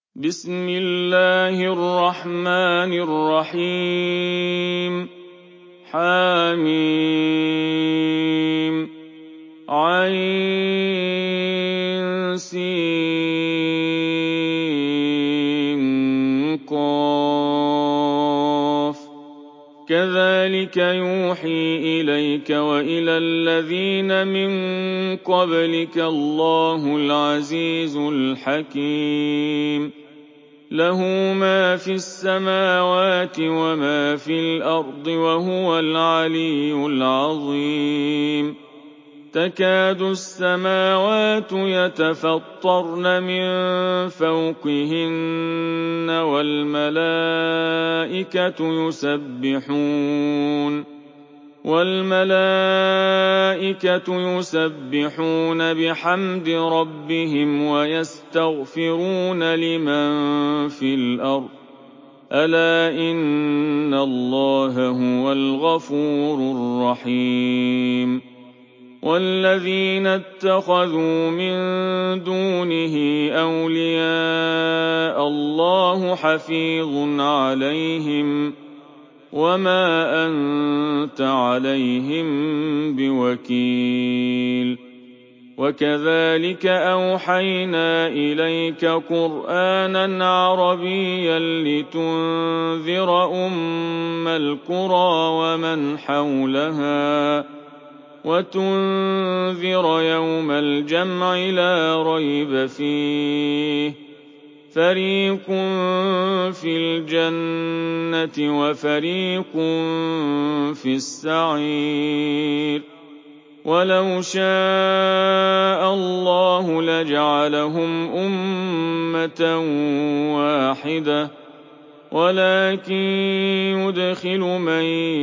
بسم الله الرحمن الرحيم حم عين سين قاف كذلك يوحي إليك وإلى الذين من قبلك الله العزيز الحكيم له ما في السماوات وما في الأرض وهو العلي العظيم تكاد السماوات يتفطرن من فوقهن والملائكة يسبحون بحمد ربهم ويستغفرون لمن في الأرض ألا إن الله هو الغفور الرحيم والذين اتخذوا من دونه أولياء الله حفيظ عليهم وما أنت عليهم بوكيل وكذلك أوحينا إليك قرآنا عربيا لتنذر أم القرى ومن حولها وتنذر يوم الجمع لا ريب فيه فريق في الجنة وفريق في السعير ولو شاء الله لجعلهم أمة واحدة ولكن يدخل من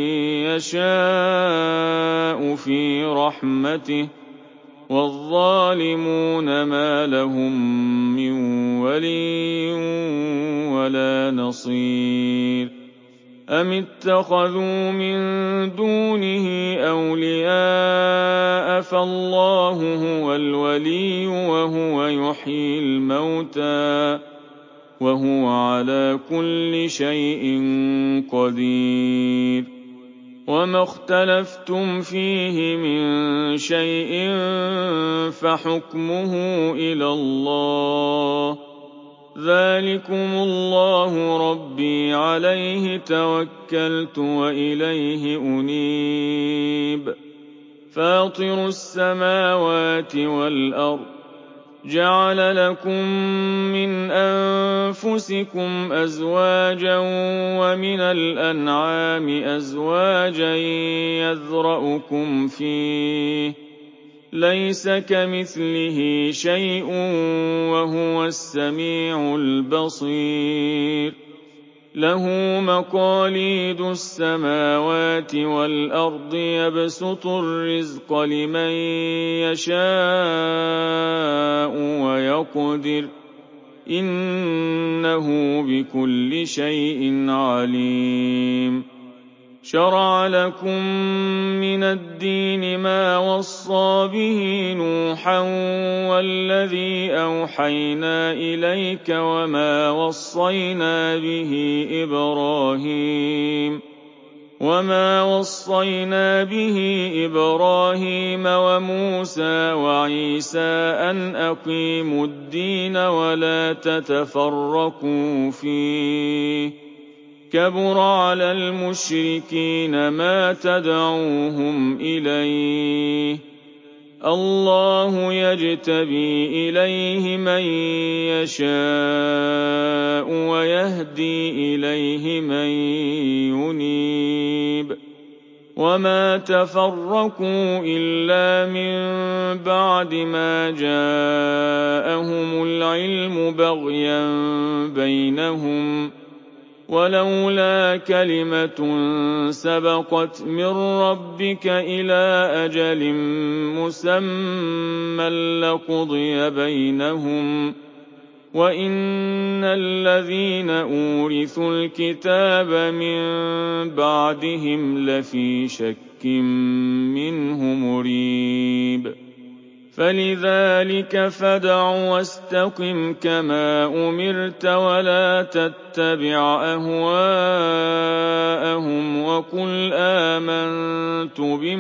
يشاء في رحمته والظالمون ما لهم من ولي ولا نصير أم اتخذوا من دونه أولياء فالله هو الولي وهو يحيي الموتى وهو على كل شيء قدير وما اختلفتم فيه من شيء فحكمه إلى الله ذلكم الله ربي عليه توكلت وإليه أنيب فاطر السماوات والأرض جعل لكم من أنفسكم أزواجا ومن الأنعام أزواجا يذرأكم فيه ليس كمثله شيء وهو السميع البصير له مقاليد السماوات والأرض يبسط الرزق لمن يشاء ويقدر إنه بكل شيء عليم شرع لكم من الدين ما وصى به نوحا والذي أوحينا إليك وما وصينا به إبراهيم وموسى وعيسى أن أقيموا الدين ولا تتفرقوا فيه كبر على المشركين ما تدعوهم إليه الله يجتبي إليه من يشاء ويهدي إليه من ينيب وما تفرقوا إلا من بعد ما جاءهم العلم بغيا بينهم ولولا كلمة سبقت من ربك إلى أجل مسمى لقضي بينهم وإن الذين أورثوا الكتاب من بعدهم لفي شك منه مريب فلذلك فادع واستقم كما أمرت ولا تتبع أهواءهم وقل آمنت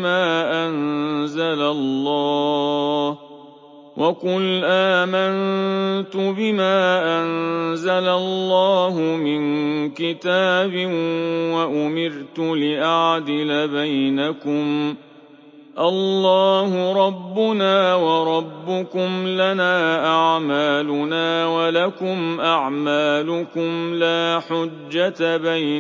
بما أنزل الله من كتاب وأمرت لأعدل بينكم الله ربنا وربكم لنا أعمالنا ولكم أعمالكم لا حجة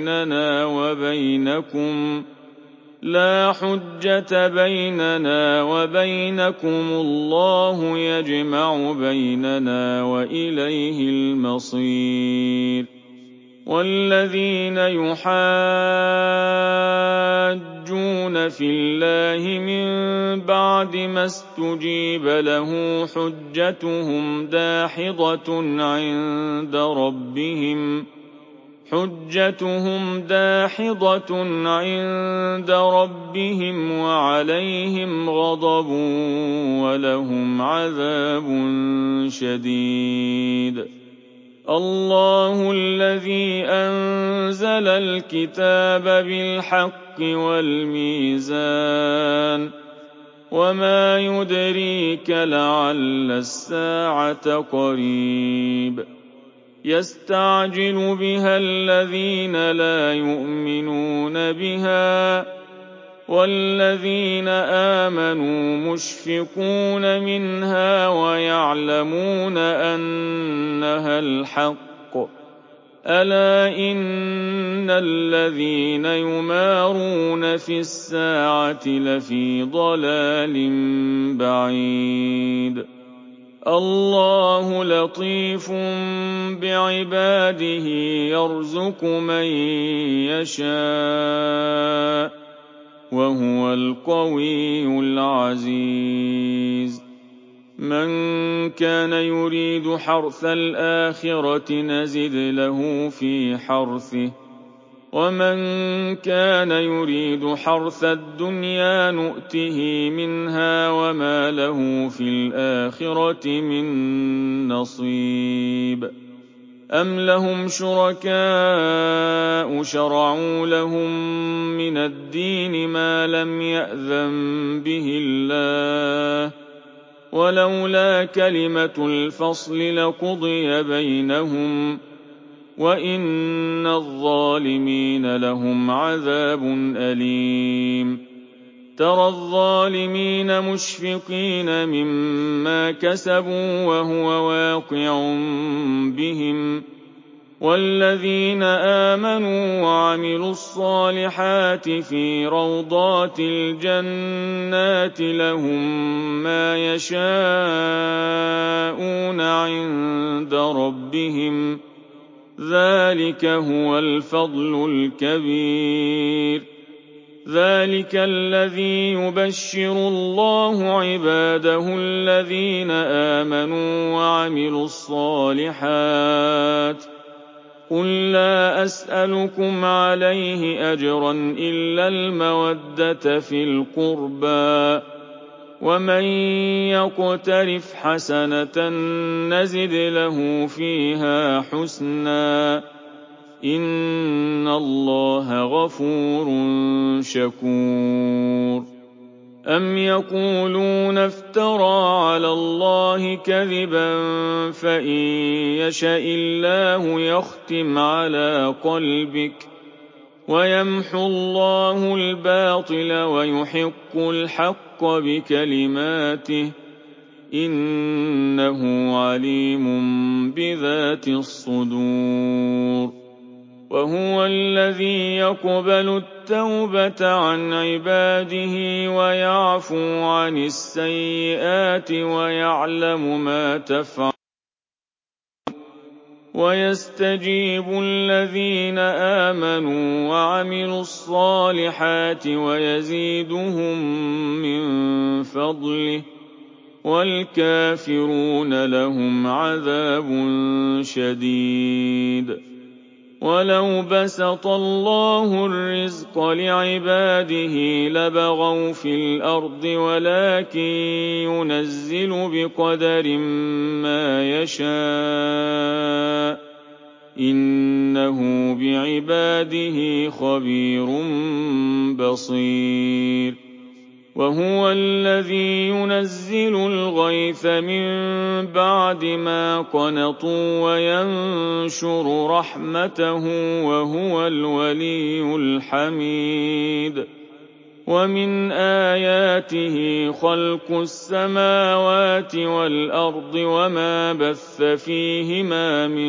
بيننا وبينكم الله يجمع بيننا وإليه المصير والذين يحاجون في الله من بعد ما استجيب له حجتهم داحضة عند ربهم وعليهم غضب ولهم عذاب شديد الله الذي أنزل الكتاب بالحق والميزان وما يدريك لعل الساعة قريب يستعجل بها الذين لا يؤمنون بها والذين آمنوا مشفقون منها ويعلمون أنها الحق ألا إن الذين يمارون في الساعة لفي ضلال بعيد الله لطيف بعباده يرزق من يشاء وهو القوي العزيز من كان يريد حرث الآخرة نزد له في حرثه ومن كان يريد حرث الدنيا نؤته منها وما له في الآخرة من نصيب أم لهم شركاء شرعوا لهم من الدين ما لم يأذن به الله ولولا كلمة الفصل لقضي بينهم وإن الظالمين لهم عذاب أليم ترى الظالمين مشفقين مما كسبوا وهو واقع بهم والذين آمنوا وعملوا الصالحات في روضات الجنات لهم ما يشاءون عند ربهم ذلك هو الفضل الكبير ذلك الذي يبشر الله عباده الذين آمنوا وعملوا الصالحات قل لا أسألكم عليه أجرا إلا المودة في القربى ومن يقترف حسنة نزد له فيها حسنا إن الله غفور شكور أم يقولون افترى على الله كذبا فإن يشأ الله يختم على قلبك ويمحو الله الباطل ويحق الحق بكلماته إنه عليم بذات الصدور وهو الذي يقبل التوبة عن عباده ويعفو عن السيئات ويعلم ما تفعلون ويستجيب الذين آمنوا وعملوا الصالحات ويزيدهم من فضله والكافرون لهم عذاب شديد وَلَوْ بَسَطَ اللَّهُ الرِّزْقَ لِعِبَادِهِ لَبَغَوْا فِي الْأَرْضِ وَلَٰكِن يُنَزِّلُ بِقَدَرٍ مَّا يَشَاءُ ۚ إِنَّهُ بِعِبَادِهِ خَبِيرٌ بَصِيرٌ وَهُوَ الَّذِي يُنَزِّلُ الْغَيْثَ مِن بَعْدِ مَا قَنَطُوا وَيَنشُرُ رَحْمَتَهُ ۚ وَهُوَ الْوَلِيُّ الْحَمِيدُ وَمِنْ آيَاتِهِ خَلْقُ السَّمَاوَاتِ وَالْأَرْضِ وَمَا بَثَّ فِيهِمَا مِن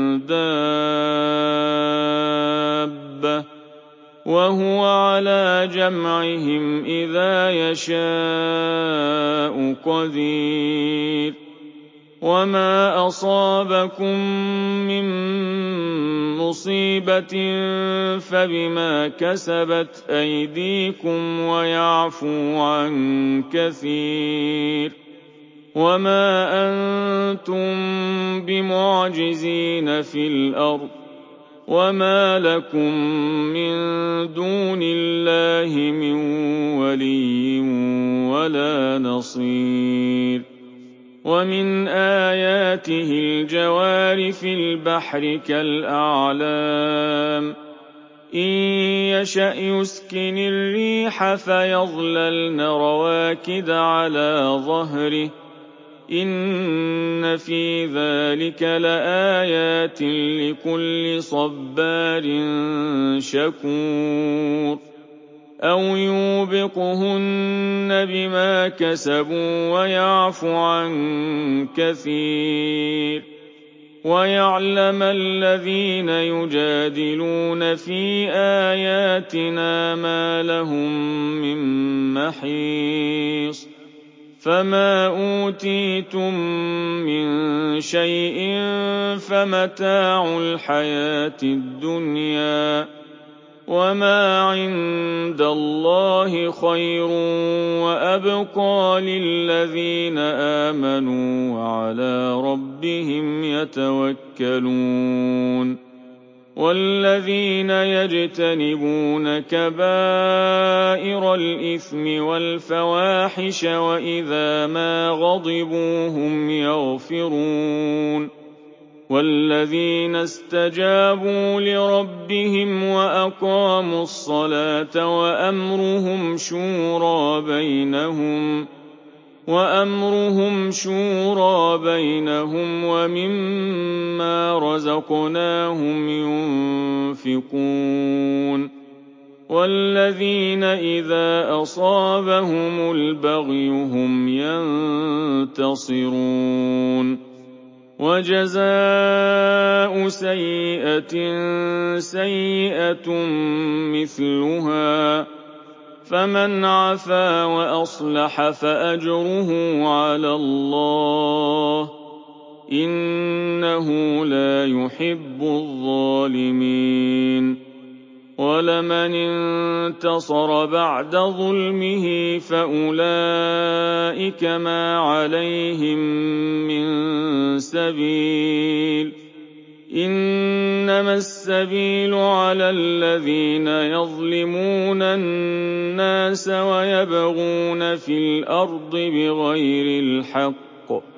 دَابَّةٍ ۚ وَهُوَ عَلَىٰ جَمْعِهِمْ إِذَا يَشَاءُ قَدِيرٌ وَمَا أَصَابَكُم مِّن مُّصِيبَةٍ فَبِمَا كَسَبَتْ أَيْدِيكُمْ وَيَعْفُو عَن كَثِيرٍ وَمَا أَنتُم بِمُعْجِزِينَ فِي الْأَرْضِ وَمَا لَكُم مِّن دُونِ اللَّهِ مِن وَلِيٍّ وَلَا نَصِيرٍ وَمِنْ آيَاتِهِ الْجَوَارِ فِي الْبَحْرِ كَالْأَعْلَامِ إِن يَشَأْ يُسْكِنِ الرِّيحَ فَيَظْلَلْنَ رَوَاكِدَ عَلَىٰ ظَهْرِهِ ۚ إِنَّ فِي ذَٰلِكَ لَآيَاتٍ لِّكُلِّ صَبَّارٍ شَكُورٍ أَوْ يُوبِقْهُنَّ بِمَا كَسَبُوا وَيَعْفُ عَن كَثِيرٍ وَيَعْلَمَ الَّذِينَ يُجَادِلُونَ فِي آيَاتِنَا مَا لَهُم مِّن مَّحِيصٍ فَمَا أُوتِيتُم مِّن شَيْءٍ فَمَتَاعُ الْحَيَاةِ الدُّنْيَا ۖ وَمَا عِندَ اللَّهِ خَيْرٌ وَأَبْقَىٰ لِلَّذِينَ آمَنُوا وَعَلَىٰ رَبِّهِمْ يَتَوَكَّلُونَ وَالَّذِينَ يَجْتَنِبُونَ كَبَائِرَ الْإِثْمِ وَالْفَوَاحِشَ وَإِذَا مَا غَضِبُوا هُمْ يَغْفِرُونَ وَالَّذِينَ اسْتَجَابُوا لِرَبِّهِمْ وَأَقَامُوا الصَّلَاةَ وَأَمْرُهُمْ شُورَىٰ بَيْنَهُمْ وَمِمَّا رَزَقْنَاهُمْ يُنفِقُونَ وَالَّذِينَ إِذَا أَصَابَهُمُ الْبَغْيُ هُمْ يَنتَصِرُونَ وَجَزَاءُ سَيِّئَةٍ سَيِّئَةٌ مِّثْلُهَا ۖ فَمَنْ عَفَا وَأَصْلَحَ فَأَجْرُهُ عَلَى اللَّهِ ۚ إِنَّهُ لَا يُحِبُّ الظَّالِمِينَ وَلَمَنِ انتَصَرَ بَعْدَ ظُلْمِهِ فَأُولَٰئِكَ مَا عَلَيْهِم مِّن سَبِيلٍ ۚ إِنَّمَا السَّبِيلُ عَلَى الَّذِينَ يَظْلِمُونَ النَّاسَ وَيَبْغُونَ فِي الْأَرْضِ بِغَيْرِ الْحَقِّ ۚ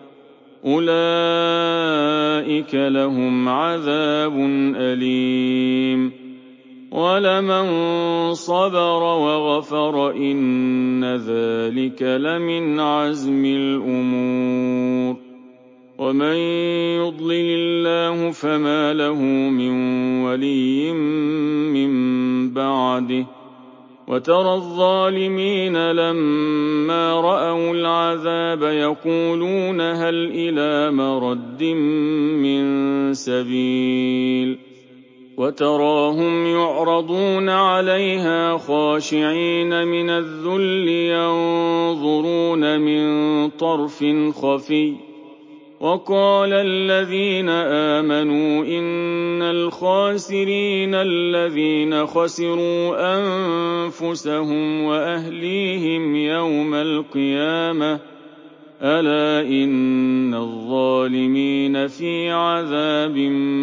أُولَٰئِكَ لَهُمْ عَذَابٌ أَلِيمٌ وَلَمَن صَبَرَ وَغَفَرَ إِنَّ ذَٰلِكَ لَمِنْ عَزْمِ الْأُمُورِ وَمَن يُضْلِلِ اللَّهُ فَمَا لَهُ مِن وَلِيٍّ مِّن بَعْدِهِ ۗ وَتَرَى الظَّالِمِينَ لَمَّا رَأَوُا الْعَذَابَ يَقُولُونَ هَلْ إِلَىٰ مَرَدٍّ مِّن سَبِيلٍ وَتَرَاهُمْ يُعْرَضُونَ عَلَيْهَا خَاشِعِينَ مِنَ الذُّلِّ يَنظُرُونَ مِن طَرْفٍ خَفِيٍّ وَقَالَ الَّذِينَ آمَنُوا إِنَّ الْخَاسِرِينَ الَّذِينَ خَسِرُوا أَنفُسَهُمْ وَأَهْلِيهِمْ يَوْمَ الْقِيَامَةِ ألا إن الظالمين في عذاب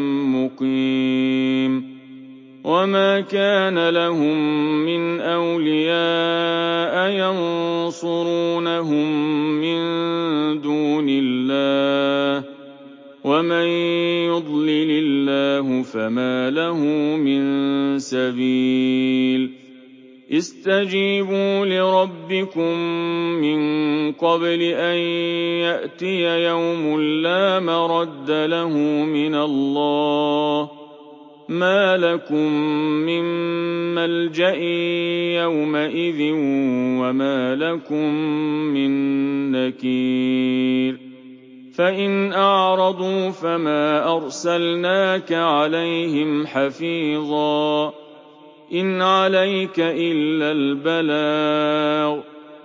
مقيم وما كان لهم من أولياء ينصرونهم من دون الله ومن يضلل الله فما له من سبيل استجيبوا لربكم من قبل أن يأتي يوم لا مرد له من الله ما لكم من ملجأ يومئذ وما لكم من نكير فإن أعرضوا فما أرسلناك عليهم حفيظا إن عليك إلا البلاغ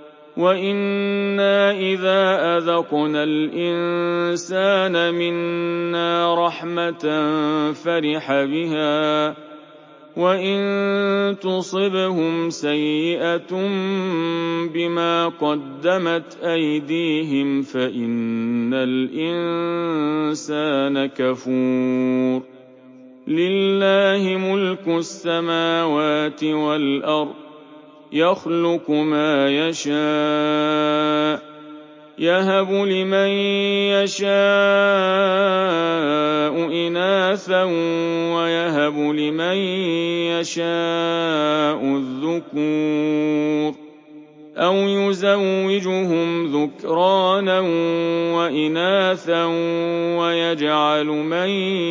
وإنا إذا أذقنا الإنسان منا رحمة فرح بها وإن تصبهم سيئة بما قدمت أيديهم فإن الإنسان كفور لله ملك السماوات والأرض يخلق ما يشاء يهب لمن يشاء إناثا ويهب لمن يشاء الذكور أو يزوجهم ذكرانا وإناثا ويجعل من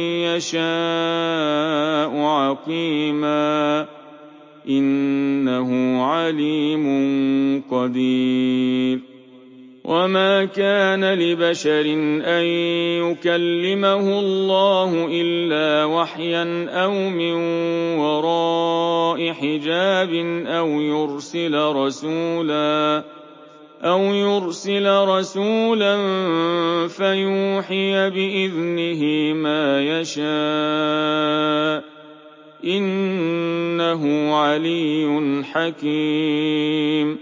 يشاء عقيما إنه عليم قدير وما كان لبشر أن يكلمه الله إلا وحيا أو من وراء حجاب أو يرسل رسولا فيوحي بإذنه ما يشاء إنه علي حكيم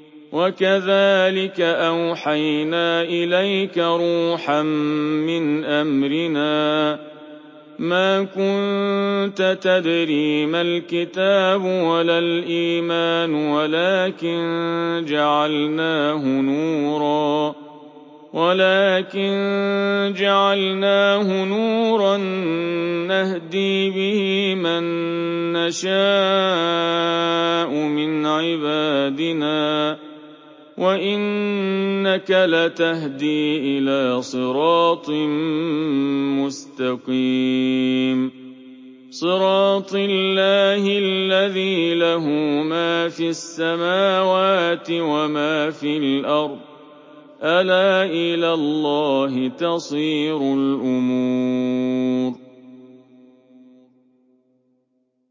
وكذلك أوحينا إليك روحا من أمرنا ما كنت تدري ما الكتاب ولا الإيمان ولكن جعلناه نورا نهدي به من نشاء من عبادنا وإنك لتهدي إلى صراط مستقيم صراط الله الذي له ما في السماوات وما في الأرض ألا إلى الله تصير الأمور